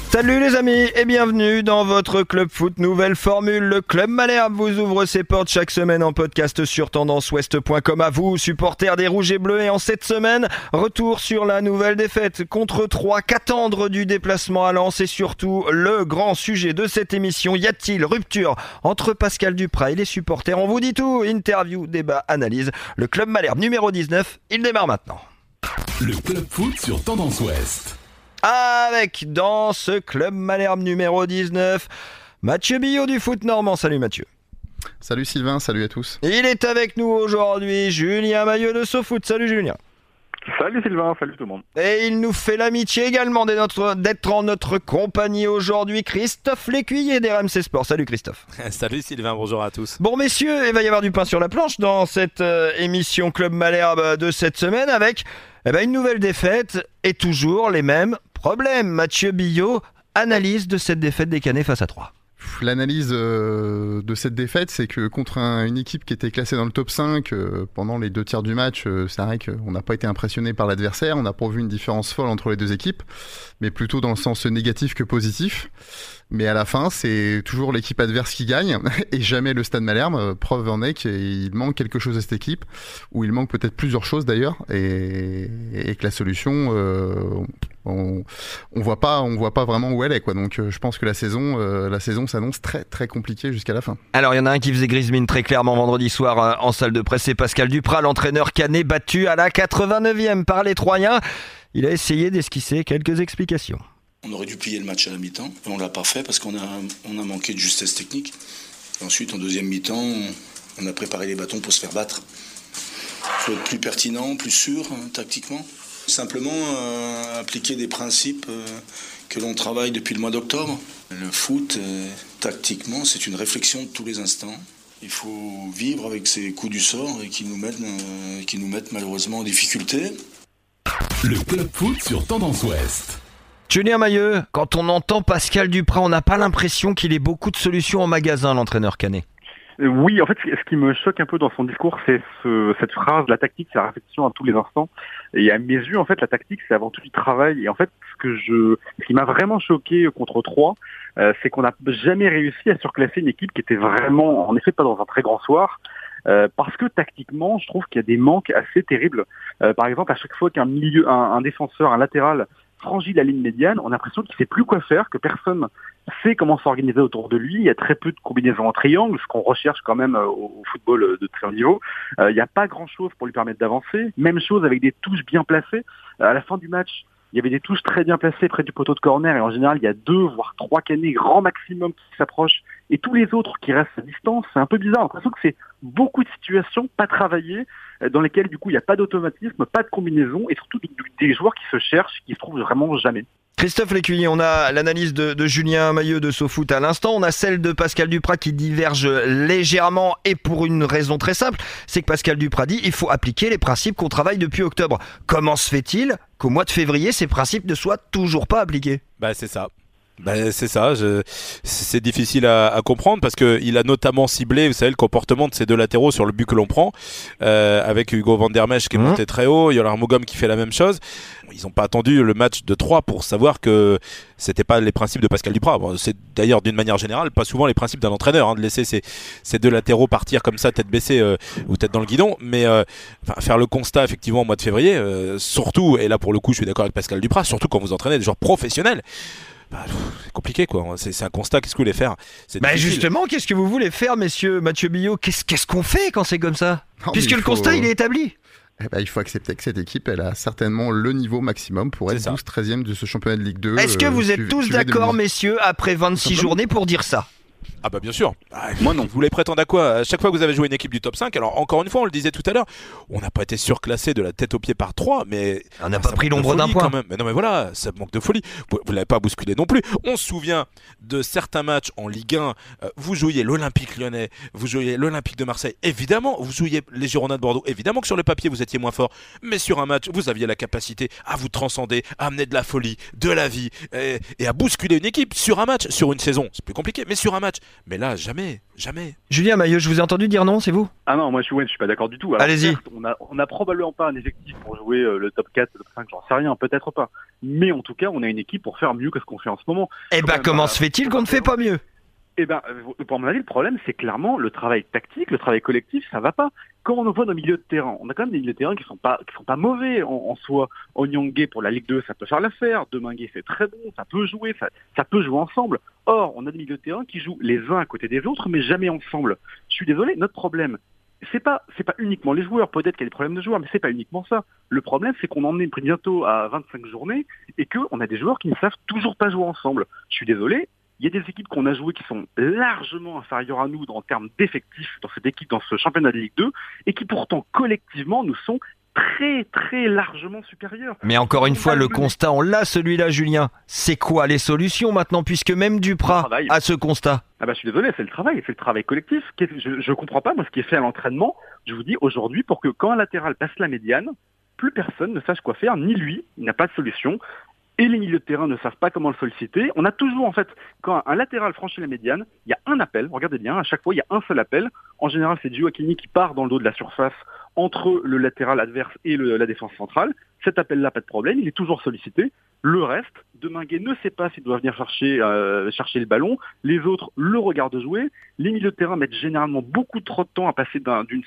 Salut les amis et bienvenue dans votre Club Foot nouvelle formule. Le Club Malherbe vous ouvre ses portes chaque semaine en podcast sur tendanceouest.com. À vous, supporters des Rouges et Bleus, et en cette semaine, retour sur la nouvelle défaite contre Troyes. Qu'attendre du déplacement à Lens et surtout le grand sujet de cette émission, y a-t-il rupture entre Pascal Duprat et les supporters? On vous dit tout, interview, débat, analyse. Le Club Malherbe numéro 19, il démarre maintenant. Le Club Foot sur Tendance Ouest. Avec, dans ce Club Malherbe numéro 19, Mathieu Billot du foot normand. Salut Mathieu. Salut Sylvain, salut à tous. Il est avec nous aujourd'hui, Julien Maillot de SoFoot. Salut Julien. Salut Sylvain, salut tout le monde. Et il nous fait l'amitié également d'être en notre compagnie aujourd'hui, Christophe Lécuyer d'RMC Sport. Salut Christophe. Salut Sylvain, bonjour à tous. Bon messieurs, il va y avoir du pain sur la planche dans cette émission Club Malherbe de cette semaine avec une nouvelle défaite et toujours les mêmes problèmes. Mathieu Billot, analyse de cette défaite des Canets face à Troyes. L'analyse de cette défaite, c'est que contre une équipe qui était classée dans le top 5 pendant les 2 tiers du match, c'est vrai qu'on n'a pas été impressionné par l'adversaire, on n'a pas vu une différence folle entre les deux équipes, mais plutôt dans le sens négatif que positif. Mais à la fin, c'est toujours l'équipe adverse qui gagne et jamais le Stade Malherbe. Preuve en est qu'il manque quelque chose à cette équipe, ou il manque peut-être plusieurs choses d'ailleurs, et que la solution, on voit pas vraiment où elle est, quoi. Donc je pense que la saison s'annonce très très compliquée jusqu'à la fin. Alors il y en a un qui faisait grise mine très clairement vendredi soir en salle de presse, c'est Pascal Duprat, l'entraîneur canet battu à la 89e par les Troyens. Il a essayé d'esquisser quelques explications. On aurait dû plier le match à la mi-temps, mais on ne l'a pas fait parce qu'on a manqué de justesse technique. Et ensuite, en deuxième mi-temps, on a préparé les bâtons pour se faire battre. Il faut être plus pertinent, plus sûr, tactiquement. Simplement appliquer des principes que l'on travaille depuis le mois d'octobre. Le foot, tactiquement, c'est une réflexion de tous les instants. Il faut vivre avec ces coups du sort et qui nous mettent malheureusement en difficulté. Le Club Foot sur Tendance Ouest. Julien Maillot, quand on entend Pascal Duprat, on n'a pas l'impression qu'il ait beaucoup de solutions en magasin, l'entraîneur canet. Oui, en fait, ce qui me choque un peu dans son discours, c'est cette phrase, la tactique, c'est la réflexion à tous les instants. Et à mes yeux, en fait, la tactique, c'est avant tout du travail. Et en fait, ce qui m'a vraiment choqué contre Troyes, c'est qu'on n'a jamais réussi à surclasser une équipe qui était vraiment, en effet, pas dans un très grand soir. Parce que tactiquement, je trouve qu'il y a des manques assez terribles. Par exemple, à chaque fois qu'un défenseur, un latéral franchit la ligne médiane, on a l'impression qu'il ne sait plus quoi faire, que personne sait comment s'organiser autour de lui. Il y a très peu de combinaisons en triangle, ce qu'on recherche quand même au football de très haut niveau. Il n'y a pas grand-chose pour lui permettre d'avancer. Même chose avec des touches bien placées. À la fin du match, il y avait des touches très bien placées près du poteau de corner et en général, il y a 2 voire 3 canets grand maximum qui s'approchent et tous les autres qui restent à distance. C'est un peu bizarre. J'ai l'impression que c'est beaucoup de situations pas travaillées dans lesquelles du coup il n'y a pas d'automatisme, pas de combinaison et surtout des joueurs qui se cherchent, qui se trouvent vraiment jamais. Christophe Lécuyer, on a l'analyse de Julien Maillot de SoFoot à l'instant, on a celle de Pascal Duprat qui diverge légèrement et pour une raison très simple, c'est que Pascal Duprat dit il faut appliquer les principes qu'on travaille depuis octobre. Comment se fait-il qu'au mois de février, ces principes ne soient toujours pas appliqués ? C'est ça. C'est difficile à comprendre parce qu'il a notamment ciblé, vous savez, le comportement de ces 2 latéraux sur le but que l'on prend, avec Hugo Van der Mesch qui est monté très haut, Yolar Mogom qui fait la même chose. Ils n'ont pas attendu le match de 3 pour savoir que c'était pas les principes de Pascal Duprat. Bon, c'est d'ailleurs d'une manière générale pas souvent les principes d'un entraîneur de laisser ces 2 latéraux partir comme ça, tête baissée ou tête dans le guidon. Mais faire le constat effectivement au mois de février, surtout, et là pour le coup je suis d'accord avec Pascal Duprat, surtout quand vous entraînez des joueurs professionnels. C'est compliqué quoi, c'est un constat, qu'est-ce que vous voulez faire? Justement, qu'est-ce que vous voulez faire messieurs? Mathieu Billot, qu'est-ce qu'on fait quand c'est comme ça? Puisque le constat il est établi. Il faut accepter que cette équipe, elle a certainement le niveau maximum pour être 12-13e de ce championnat de Ligue 2. Est-ce que vous êtes tous d'accord messieurs, après 26 journées pour dire ça? Ah bah bien sûr. Moi non. Vous voulez prétendre à quoi? À chaque fois que vous avez joué une équipe du top 5, alors encore une fois, on le disait tout à l'heure, on n'a pas été surclassé de la tête aux pieds par 3, mais on n'a pas pris l'ombre d'un point. Quand même. Mais non mais voilà, ça manque de folie. Vous l'avez pas bousculé non plus. On se souvient de certains matchs en Ligue 1. Vous jouiez l'Olympique Lyonnais, vous jouiez l'Olympique de Marseille. Évidemment, vous jouiez les Girondins de Bordeaux. Évidemment que sur le papier vous étiez moins fort, mais sur un match, vous aviez la capacité à vous transcender, à amener de la folie, de la vie et à bousculer une équipe sur un match, sur une saison. C'est plus compliqué, mais sur un match. Mais là, jamais. Julien Mailleux, je vous ai entendu dire non, c'est vous? Ah non, moi je suis pas d'accord du tout. Alors, Allez-y. certes, on a probablement pas un effectif pour jouer le top 4, le top 5, j'en sais rien, peut-être pas. Mais en tout cas, on a une équipe pour faire mieux que ce qu'on fait en ce moment. Eh ben, comment se fait-il qu'on ne fait pas mieux? Eh ben, pour mon avis, le problème, c'est clairement le travail tactique, le travail collectif, ça va pas. Quand on voit nos milieux de terrain, on a quand même des milieux de terrain qui sont pas mauvais en soi. Onyangé pour la Ligue 2, ça peut faire l'affaire. Deminguet, c'est très bon, ça peut jouer, ça peut jouer ensemble. Or, on a des milieux de terrain qui jouent les uns à côté des autres, mais jamais ensemble. Je suis désolé, notre problème, c'est pas uniquement les joueurs. Peut-être qu'il y a des problèmes de joueurs, mais c'est pas uniquement ça. Le problème, c'est qu'on en est bientôt à 25 journées et qu'on a des joueurs qui ne savent toujours pas jouer ensemble. Je suis désolé. Il y a des équipes qu'on a jouées qui sont largement inférieures à nous en termes d'effectifs dans cette équipe, dans ce championnat de Ligue 2, et qui pourtant collectivement nous sont très très largement supérieurs. Mais encore une fois, le constat, on l'a celui-là, Julien. C'est quoi les solutions maintenant, puisque même Duprat a ce constat? Ah bah je suis désolé, c'est le travail collectif. Je comprends pas moi ce qui est fait à l'entraînement. Je vous dis aujourd'hui, pour que quand un latéral passe la médiane, plus personne ne sache quoi faire, ni lui, il n'a pas de solution. Et les milieux de terrain ne savent pas comment le solliciter. On a toujours, en fait, quand un latéral franchit la médiane, il y a un appel. Regardez bien, à chaque fois, il y a un seul appel. En général, c'est Gioacchini qui part dans le dos de la surface entre le latéral adverse et la défense centrale. Cet appel-là, pas de problème, il est toujours sollicité. Le reste, Deminguet ne sait pas s'il doit venir chercher le ballon. Les autres le regardent jouer. Les milieux de terrain mettent généralement beaucoup trop de temps à passer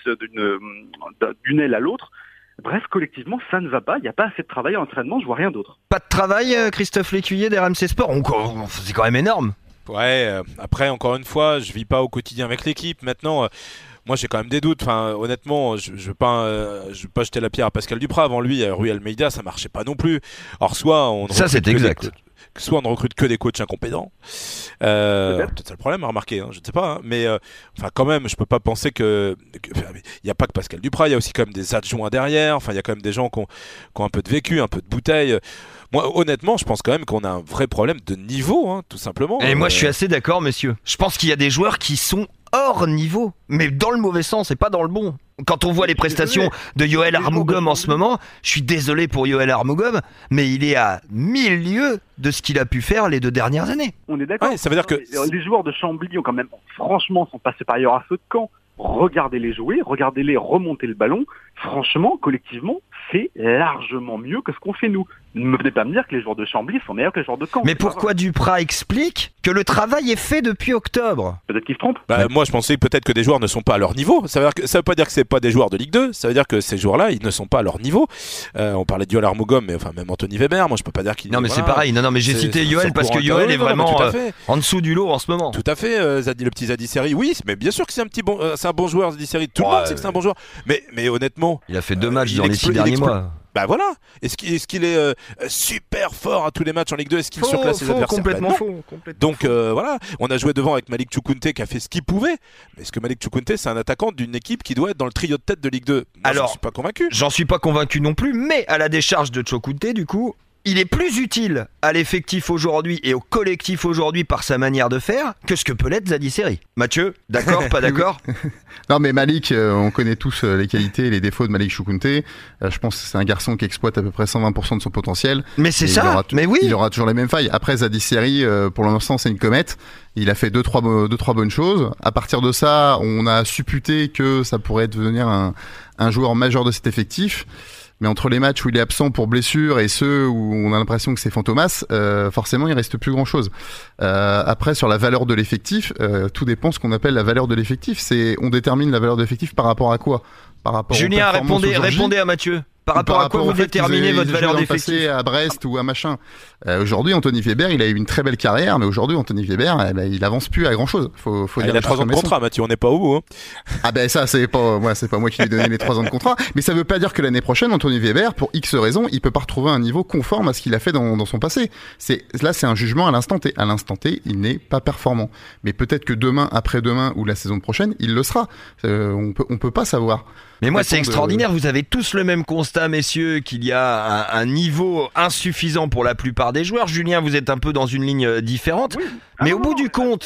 d'une aile à l'autre. Bref, collectivement, ça ne va pas. Il n'y a pas assez de travail à l'entraînement. Je vois rien d'autre. Pas de travail, Christophe Lécuyer d'RMC Sport. C'est quand même énorme. Ouais, après, encore une fois, je vis pas au quotidien avec l'équipe. Maintenant, moi, j'ai quand même des doutes. Enfin, honnêtement, je veux pas jeter la pierre à Pascal Duprat. Avant lui, Rui Almeida, ça marchait pas non plus. Alors, soit on ne recrute que des coachs incompétents. Peut-être ça le problème à remarquer, hein, je ne sais pas. Hein, mais enfin, quand même, je peux pas penser que il y a pas que Pascal Duprat. Il y a aussi quand même des adjoints derrière. Enfin, il y a quand même des gens qui ont un peu de vécu, un peu de bouteille. Moi, honnêtement, je pense quand même qu'on a un vrai problème de niveau, hein, tout simplement. Et moi, je suis assez d'accord, messieurs. Je pense qu'il y a des joueurs qui sont hors niveau, mais dans le mauvais sens et pas dans le bon. Quand on voit les prestations de Yoël Armougom en ce moment, je suis désolé pour Yoël Armougom, mais il est à 1000 lieues de ce qu'il a pu faire les 2 dernières années. On est d'accord. Ouais, ça veut dire que les joueurs de Chambly ont quand même, franchement, sont pas supérieurs à ceux de Caen. Regardez-les jouer, regardez-les remonter le ballon. Franchement, collectivement, c'est largement mieux que ce qu'on fait nous. Ne me venez pas me dire que les joueurs de Chambly sont meilleurs que les joueurs de Caen. Mais pourquoi Duprat explique que le travail est fait depuis octobre? Peut-être qu'il se trompe. Moi, je pensais peut-être que des joueurs ne sont pas à leur niveau. Ça veut pas dire que c'est pas des joueurs de Ligue 2. Ça veut dire que ces joueurs-là, ils ne sont pas à leur niveau. On parlait de Yoël Armougom, mais enfin même Anthony Weber. Moi, je peux pas dire qu'il. Non, mais c'est pareil. Non, mais j'ai cité Yoël parce que Yoël est vraiment en dessous du lot en ce moment. Tout à fait. Le petit Zadie Seri, oui, mais bien sûr que c'est un bon joueur, Zadie Seri. Tout le monde sait que c'est un bon joueur. Mais honnêtement, il a fait 2 matchs dans les 6 derniers mois. Bah voilà. Est-ce qu'il est super fort à tous les matchs en Ligue 2? Est-ce qu'il surclasse ses adversaires? Complètement faux. Donc voilà, on a joué devant avec Malik Choukounté qui a fait ce qu'il pouvait. Mais est-ce que Malik Choukounté, c'est un attaquant d'une équipe qui doit être dans le trio de tête de Ligue 2? Moi, alors, j'en suis pas convaincu. J'en suis pas convaincu non plus, mais à la décharge de Choukounté, du coup, il est plus utile à l'effectif aujourd'hui et au collectif aujourd'hui par sa manière de faire que ce que peut l'être Zadie Seri. Mathieu, d'accord, pas d'accord? Non mais Malik, on connaît tous les qualités et les défauts de Malik Choukounté. Je pense que c'est un garçon qui exploite à peu près 120% de son potentiel. Mais c'est ça, mais oui. Il aura toujours les mêmes failles. Après Zadie Seri, pour l'instant c'est une comète. Il a fait deux trois bonnes choses. À partir de ça, on a supputé que ça pourrait devenir un joueur majeur de cet effectif. Mais entre les matchs où il est absent pour blessure et ceux où on a l'impression que c'est fantomas, forcément il reste plus grand chose. Après sur la valeur de l'effectif, tout dépend ce qu'on appelle la valeur de l'effectif. On détermine la valeur de l'effectif par rapport à quoi? Par rapport Julien, répondez à Mathieu. Par rapport à quoi vous déterminez votre valeur d'effectif? À Brest ou à machin. Aujourd'hui, Anthony Weber, il a eu une très belle carrière, mais aujourd'hui, Anthony Weber, il avance plus à grand chose. Faut dire il a 3 ans de contrat, Mathieu, on n'est pas au bout. Hein. Ah ben ça, c'est pas moi qui lui ai donné les 3 ans de contrat. Mais ça veut pas dire que l'année prochaine, Anthony Weber, pour X raisons, il peut pas retrouver un niveau conforme à ce qu'il a fait dans son passé. Là, c'est un jugement à l'instant T. À l'instant T, il n'est pas performant. Mais peut-être que demain, après-demain ou la saison prochaine, il le sera. On peut pas savoir. Mais moi, c'est extraordinaire. Vous avez tous le même constat, messieurs, qu'il y a un niveau insuffisant pour la plupart des joueurs. Julien, vous êtes un peu dans une ligne différente. Oui. Mais au bout du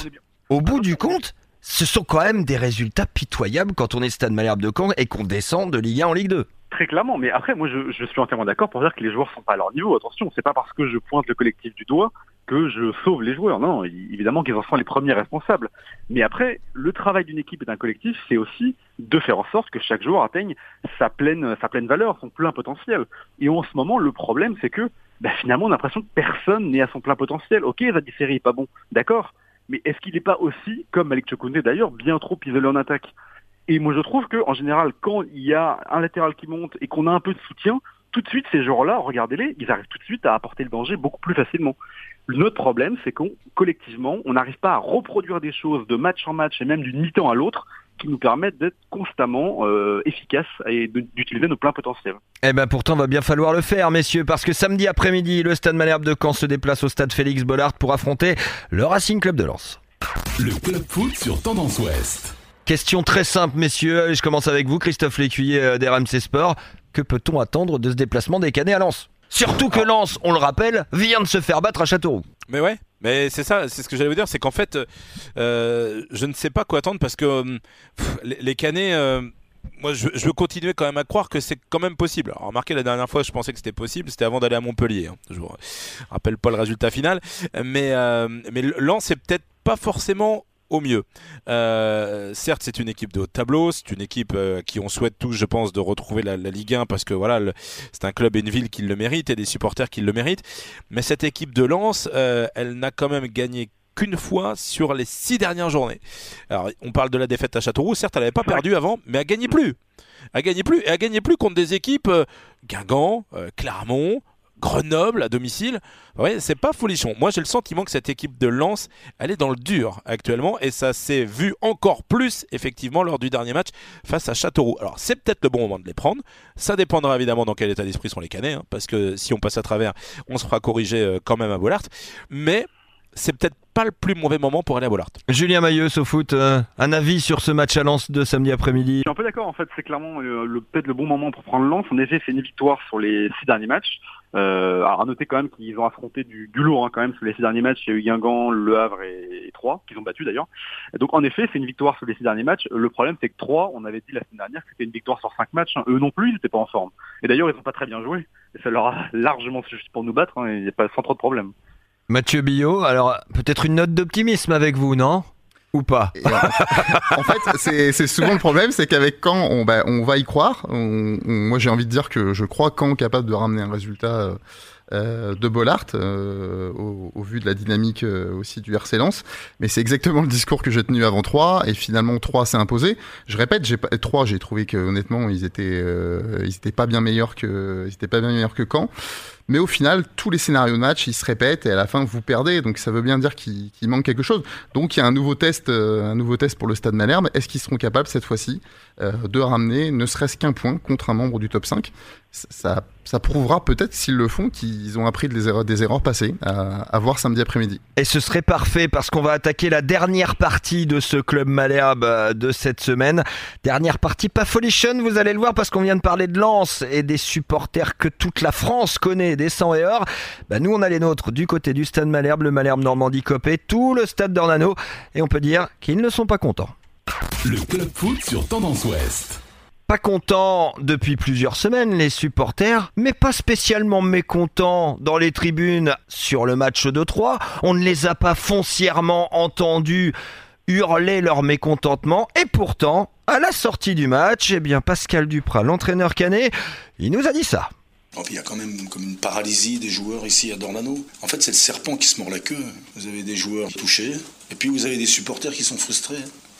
compte, ce sont quand même des résultats pitoyables quand on est Stade Malherbe de Caen et qu'on descend de Ligue 1 en Ligue 2. Très clairement, mais après, moi, je suis entièrement d'accord pour dire que les joueurs sont pas à leur niveau. Attention, c'est pas parce que je pointe le collectif du doigt que je sauve les joueurs. Non, évidemment qu'ils en sont les premiers responsables. Mais après, le travail d'une équipe et d'un collectif, c'est aussi de faire en sorte que chaque joueur atteigne sa pleine valeur, son plein potentiel. Et en ce moment, le problème, c'est que finalement, on a l'impression que personne n'est à son plein potentiel. Ok, Zadie Seri est pas bon, d'accord, mais est-ce qu'il n'est pas aussi, comme Malik Chokoundé d'ailleurs, bien trop isolé en attaque? Et moi, je trouve que en général, quand il y a un latéral qui monte et qu'on a un peu de soutien, tout de suite, ces joueurs-là, regardez-les, ils arrivent tout de suite à apporter le danger beaucoup plus facilement. Notre problème, c'est collectivement, on n'arrive pas à reproduire des choses de match en match et même d'une mi-temps à l'autre qui nous permettent d'être constamment efficaces et d'utiliser nos pleins potentiels. Eh ben pourtant, va bien falloir le faire, messieurs, parce que samedi après-midi, le Stade Malherbe de Caen se déplace au stade Félix Bollaert pour affronter le Racing Club de Lens. Le Club Foot sur Tendance Ouest. Question très simple, messieurs. Je commence avec vous, Christophe Lécuyer d'RMC Sport. Que peut-on attendre de ce déplacement des Canets à Lens ? Surtout que Lens, on le rappelle, vient de se faire battre à Châteauroux. Mais ouais, mais c'est ça, c'est ce que j'allais vous dire, c'est qu'en fait, je ne sais pas quoi attendre parce que les Canets, moi je veux continuer quand même à croire que c'est quand même possible. Alors remarquez, la dernière fois je pensais que c'était possible, c'était avant d'aller à Montpellier. Je vous rappelle pas le résultat final, mais Lens c'est peut-être pas forcément au mieux. Certes, c'est une équipe de haut tableau, c'est une équipe qui on souhaite tous, je pense, de retrouver la Ligue 1 parce que voilà, c'est un club et une ville qui le méritent et des supporters qui le méritent. Mais cette équipe de Lens, elle n'a quand même gagné qu'une fois sur les 6 dernières journées. Alors, on parle de la défaite à Châteauroux. Certes, elle n'avait pas perdu avant, mais elle gagnait plus. Elle gagnait plus contre des équipes Guingamp, Clermont, Grenoble à domicile. Ouais, c'est pas folichon. Moi, j'ai le sentiment que cette équipe de Lens, elle est dans le dur actuellement et ça s'est vu encore plus effectivement lors du dernier match face à Châteauroux. Alors, c'est peut-être le bon moment de les prendre. Ça dépendra évidemment dans quel état d'esprit sont les Canets, parce que si on passe à travers, on se fera corriger quand même à Bollaert. Mais c'est peut-être pas le plus mauvais moment pour aller à Bollaert. Julien Mailleux, au foot, un avis sur ce match à Lens de samedi après-midi? Je suis un peu d'accord, en fait, c'est clairement peut-être le bon moment pour prendre Lens. En effet, c'est une victoire sur les 6 derniers matchs. Alors à noter quand même qu'ils ont affronté du lourd quand même sur les 6 derniers matchs. Il y a eu Guingamp, Le Havre et Troyes qu'ils ont battu d'ailleurs. Et donc en effet, c'est une victoire sur les 6 derniers matchs. Le problème, c'est que Troyes, on avait dit la semaine dernière que c'était une victoire sur 5 matchs. Eux non plus, ils n'étaient pas en forme. Et d'ailleurs, ils n'ont pas très bien joué. Et ça leur a largement suffi pour nous battre. Il n'y a pas sans trop de problème. Mathieu Billot, alors peut-être une note d'optimisme avec vous, non ? Ou pas? En fait, c'est souvent le problème, c'est qu'avec Caen, on va y croire. Moi, j'ai envie de dire que je crois Caen capable de ramener un résultat de Bollaert au vu de la dynamique aussi du RC Lens. Mais c'est exactement le discours que j'ai tenu avant Troyes et finalement Troyes s'est imposé. Je répète, Troyes, j'ai trouvé que honnêtement, ils étaient pas bien meilleurs que Caen. Mais au final, tous les scénarios de match, ils se répètent et à la fin, vous perdez. Donc, ça veut bien dire qu'il manque quelque chose. Donc, il y a un nouveau test pour le Stade Malherbe. Est-ce qu'ils seront capables, cette fois-ci, de ramener ne serait-ce qu'un point contre un membre du top 5 ? Ça prouvera peut-être, s'ils le font, qu'ils ont appris des erreurs passées à voir samedi après-midi. Et ce serait parfait parce qu'on va attaquer la dernière partie de ce club Malherbe de cette semaine. Dernière partie pas folichonne, vous allez le voir, parce qu'on vient de parler de Lens et des supporters que toute la France connaît, des 100 et or. Nous, on a les nôtres du côté du Stade Malherbe, le Malherbe Normandie Copé, tout le stade d'Ornano. Et on peut dire qu'ils ne sont pas contents. Le Club Foot sur Tendance Ouest. Pas contents depuis plusieurs semaines, les supporters, mais pas spécialement mécontents dans les tribunes sur le match de Troyes. On ne les a pas foncièrement entendus hurler leur mécontentement. Et pourtant, à la sortie du match, Pascal Duprat, l'entraîneur canet, il nous a dit ça. Il y a quand même comme une paralysie des joueurs ici à Dornano. En fait, c'est le serpent qui se mord la queue. Vous avez des joueurs touchés, et puis vous avez des supporters qui sont frustrés.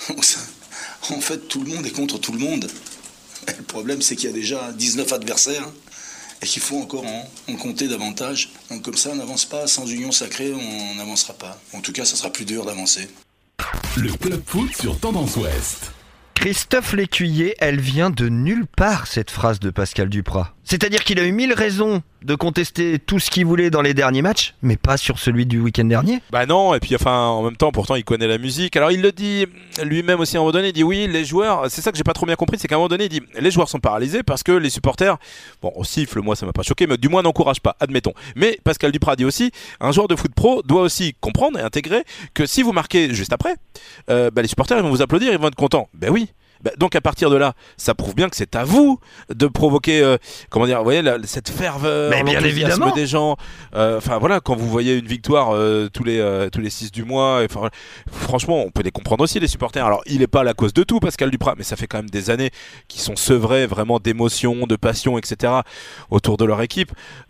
En fait, tout le monde est contre tout le monde. Le problème, c'est qu'il y a déjà 19 adversaires et qu'il faut encore en compter davantage. Donc comme ça, on n'avance pas. Sans union sacrée, on n'avancera pas. En tout cas, ça sera plus dur d'avancer. Le Club Foot sur Tendance Ouest. Christophe Lécuyer, elle vient de nulle part, cette phrase de Pascal Duprat. C'est-à-dire qu'il a eu 1000 raisons de contester tout ce qu'il voulait dans les derniers matchs, mais pas sur celui du week-end dernier. Non, et puis en même temps, pourtant, il connaît la musique. Alors, il le dit lui-même aussi à un moment donné, il dit oui, les joueurs, c'est ça que j'ai pas trop bien compris, c'est qu'à un moment donné, il dit les joueurs sont paralysés parce que les supporters, au siffle, moi ça m'a pas choqué, mais du moins n'encouragent pas, admettons. Mais Pascal Duprat dit aussi, un joueur de foot pro doit aussi comprendre et intégrer que si vous marquez juste après, les supporters ils vont vous applaudir, ils vont être contents. Oui. Donc à partir de là, ça prouve bien que c'est à vous de provoquer, comment dire, vous voyez, cette ferveur, l'enthousiasme des gens. Enfin voilà, quand vous voyez une victoire tous les 6 du mois, franchement, on peut les comprendre aussi, les supporters. Alors il n'est pas la cause de tout, Pascal Duprat, mais ça fait quand même des années qu'ils sont sevrés vraiment d'émotion, de passion, etc. autour de leur équipe.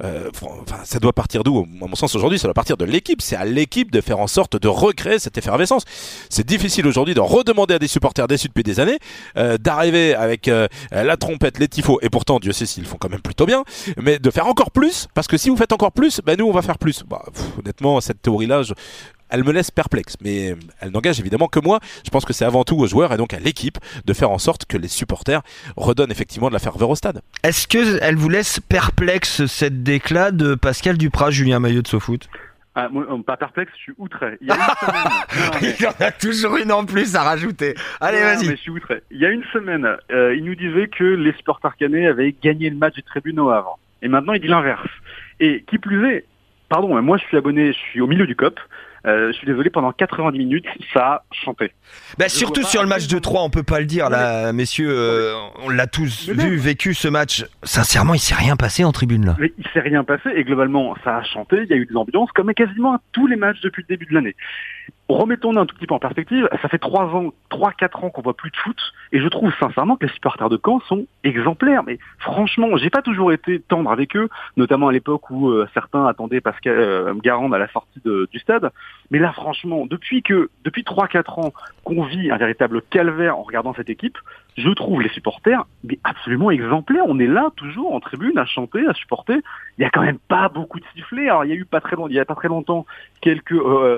Ça doit partir d'où? À mon sens, aujourd'hui, ça doit partir de l'équipe. C'est à l'équipe de faire en sorte de recréer cette effervescence. C'est difficile aujourd'hui de redemander à des supporters déçus depuis des années d'arriver avec la trompette, les tifos, et pourtant Dieu sait s'ils font quand même plutôt bien, mais de faire encore plus, parce que si vous faites encore plus, nous on va faire plus. Honnêtement, cette théorie-là, elle me laisse perplexe, mais elle n'engage évidemment que moi. Je pense que c'est avant tout aux joueurs et donc à l'équipe de faire en sorte que les supporters redonnent effectivement de la ferveur au stade. Est-ce qu'elle vous laisse perplexe cette déclat de Pascal Duprat, Julien Maillot de SoFoot? Moi, pas perplexe, je suis outré. Il y a une semaine. Il y en a toujours une en plus à rajouter. Allez, vas-y. Mais je suis outré. Il y a une semaine, il nous disait que les supporters canets avaient gagné le match du tribune au Havre. Et maintenant, il dit l'inverse. Et qui plus est, pardon, moi je suis abonné, je suis au milieu du COP. Je suis désolé, pendant 90 minutes, ça a chanté. Surtout sur le match de 3, on peut pas le dire, là, messieurs, on l'a tous vécu ce match. Sincèrement, il s'est rien passé en tribune, là. Mais il s'est rien passé, et globalement, ça a chanté, il y a eu des ambiances, comme quasiment à tous les matchs depuis le début de l'année. Remettons-nous un tout petit peu en perspective, ça fait 3-4 ans qu'on voit plus de foot, et je trouve sincèrement que les supporters de Caen sont exemplaires. Mais franchement, j'ai pas toujours été tendre avec eux, notamment à l'époque où certains attendaient Pascal Garande à la sortie du stade. Mais là, franchement, depuis 3-4 ans qu'on vit un véritable calvaire en regardant cette équipe, je trouve les supporters absolument exemplaires. On est là toujours en tribune à chanter, à supporter. Il y a quand même pas beaucoup de sifflets. Alors il y a pas très longtemps quelques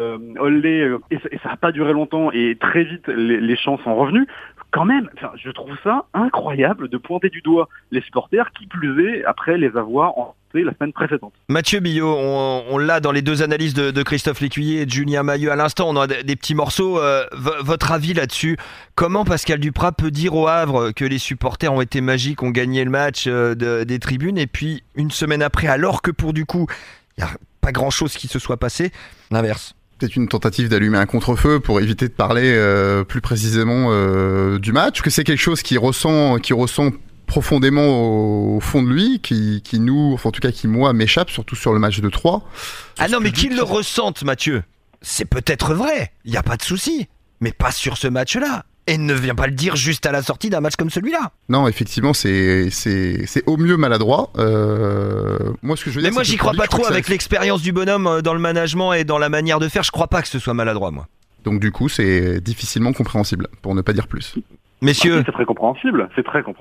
olé et ça a pas duré longtemps et très vite les chants sont revenus. Quand même, je trouve ça incroyable de pointer du doigt les supporters, qui plus est après les avoir ententés la semaine précédente. Mathieu Billot, on l'a dans les deux analyses de Christophe Lécuyer et de Julien Maillot à l'instant, on a des petits morceaux. Votre avis là-dessus? Comment Pascal Duprat peut dire au Havre que les supporters ont été magiques, ont gagné le match des tribunes, et puis une semaine après, alors que pour du coup, il n'y a pas grand-chose qui se soit passé, l'inverse? Peut-être une tentative d'allumer un contre-feu pour éviter de parler plus précisément du match, que c'est quelque chose qui ressent profondément au fond de lui, qui nous, enfin, en tout cas qui moi m'échappe, surtout sur le match de 3. Ah non, mais qu'il le ressente, Mathieu, c'est peut-être vrai, il n'y a pas de souci, mais pas sur ce match-là. Et ne vient pas le dire juste à la sortie d'un match comme celui-là. Non, effectivement, c'est au mieux maladroit. Moi, ce que je veux dire, mais moi, j'y crois pas trop avec l'expérience du bonhomme dans le management et dans la manière de faire. Je crois pas que ce soit maladroit, moi. Donc, du coup, c'est difficilement compréhensible, pour ne pas dire plus. Messieurs, c'est très compréhensible.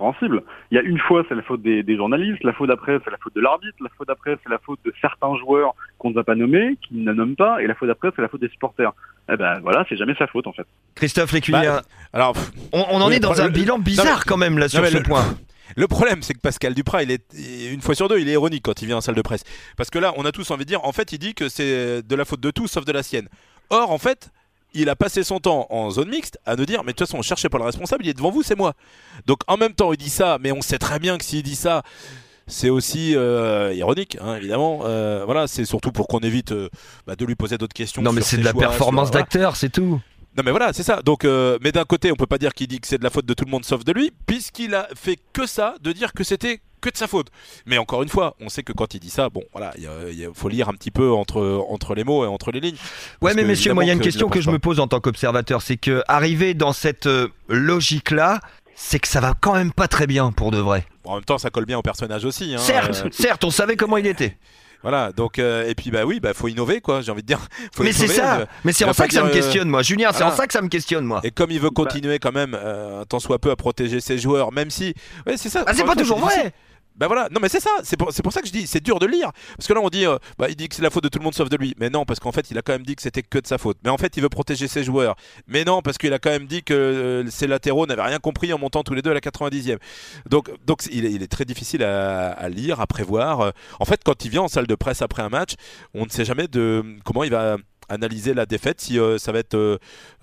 Il y a une fois, c'est la faute des journalistes. La fois d'après, c'est la faute de l'arbitre. La fois d'après, c'est la faute de certains joueurs qu'on ne va pas nommer, qui ne nomment pas. Et la fois d'après, c'est la faute des supporters. Voilà, c'est jamais sa faute en fait. Christophe Lécuyer, alors on en est dans un bilan bizarre quand même là sur ce point. Le problème, c'est que Pascal Duprat, il est une fois sur deux, il est ironique quand il vient en salle de presse. Parce que là, on a tous envie de dire, en fait, il dit que c'est de la faute de tout sauf de la sienne. Or, en fait, il a passé son temps en zone mixte à nous dire, mais de toute façon, on cherchait pas le responsable, il est devant vous, c'est moi. Donc en même temps, il dit ça, mais on sait très bien que s'il dit ça, c'est aussi ironique, hein, évidemment. Voilà, c'est surtout pour qu'on évite de lui poser d'autres questions. Non, mais c'est de la performance d'acteur, c'est tout. Non mais voilà, c'est ça. Donc, mais d'un côté, on peut pas dire qu'il dit que c'est de la faute de tout le monde sauf de lui, puisqu'il a fait que ça, de dire que c'était que de sa faute. Mais encore une fois, on sait que quand il dit ça, bon, voilà, il faut lire un petit peu entre les mots et entre les lignes. Ouais, mais messieurs, moi, il y a une question que je me pose en tant qu'observateur, c'est que arriver dans cette logique-là, c'est que ça va quand même pas très bien pour de vrai. Bon, en même temps, ça colle bien au personnage aussi. Hein, certes, on savait comment il était. Voilà, donc et puis faut innover quoi, j'ai envie de dire. Mais c'est ça, mais c'est en ça que ça me questionne moi, Julien, c'est en ça que ça me questionne moi. Et comme il veut continuer quand même, tant soit peu à protéger ses joueurs, même si, ouais c'est ça. C'est pas toujours vrai. Ben voilà, non mais c'est ça, c'est pour ça que je dis, c'est dur de lire, parce que là on dit, il dit que c'est la faute de tout le monde sauf de lui, mais non, parce qu'en fait il a quand même dit que c'était que de sa faute, mais en fait il veut protéger ses joueurs, mais non, parce qu'il a quand même dit que ses latéraux n'avaient rien compris en montant tous les deux à la 90e, donc il est très difficile à lire, à prévoir, en fait quand il vient en salle de presse après un match, on ne sait jamais de comment il va analyser la défaite, si ça va être...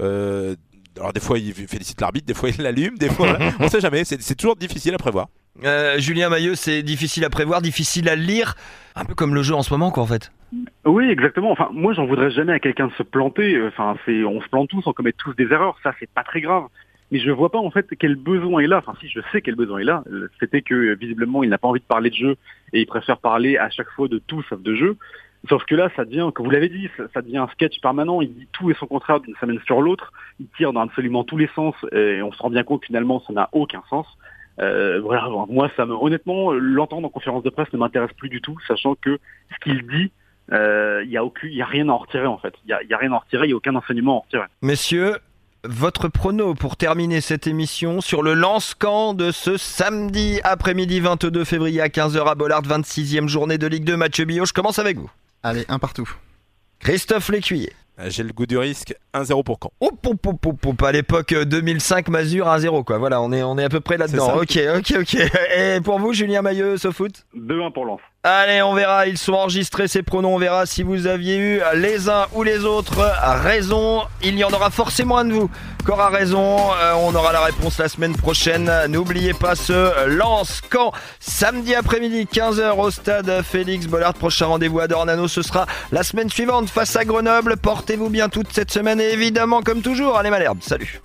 alors des fois il félicite l'arbitre, des fois il l'allume, des fois on sait jamais, c'est toujours difficile à prévoir. Julien Maillot, c'est difficile à prévoir, difficile à lire, un peu comme le jeu en ce moment quoi en fait. Oui, exactement. Enfin, moi j'en voudrais jamais à quelqu'un de se planter. Enfin, on se plante tous, on commet tous des erreurs. Ça, c'est pas très grave. mais je vois pas en fait quel besoin est là. Enfin si, je sais quel besoin est là. C'était que visiblement il n'a pas envie de parler de jeu et il préfère parler à chaque fois de tout sauf de jeu. Sauf que là, ça devient, comme vous l'avez dit, ça devient un sketch permanent. Il dit tout et son contraire d'une semaine sur l'autre. Il tire dans absolument tous les sens et on se rend bien compte que finalement, ça n'a aucun sens. Voilà, moi, honnêtement, l'entendre en conférence de presse ne m'intéresse plus du tout, sachant que ce qu'il dit, il y a rien à en retirer en fait. Il y a rien à en retirer, il y a aucun enseignement à en retirer. Messieurs, votre prono pour terminer cette émission sur le lance-camp de ce samedi après-midi 22 février à 15h à Bollaert, 26e journée de Ligue 2. Mathieu Billot, je commence avec vous. Allez, un partout. Christophe Lécuyer. J'ai le goût du risque, 1-0 pour Caen. À l'époque 2005 Mazur 1-0 quoi. Voilà, on est à peu près là-dedans. Ok. Et pour vous, Julien Mailleux, SoFoot ? 2-1 pour Lens. Allez, on verra, ils sont enregistrés ces pronoms, on verra si vous aviez eu les uns ou les autres raison. Il y en aura forcément un de vous qui aura raison, on aura la réponse la semaine prochaine. N'oubliez pas ce Lens-Caen, samedi après-midi 15h au stade Félix Bollaert. Prochain rendez-vous à Dornano, ce sera la semaine suivante face à Grenoble. Portez-vous bien toute cette semaine et évidemment comme toujours, allez Malherbe, salut.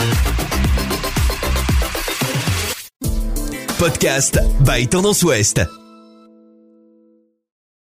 Podcast by Tendance Ouest.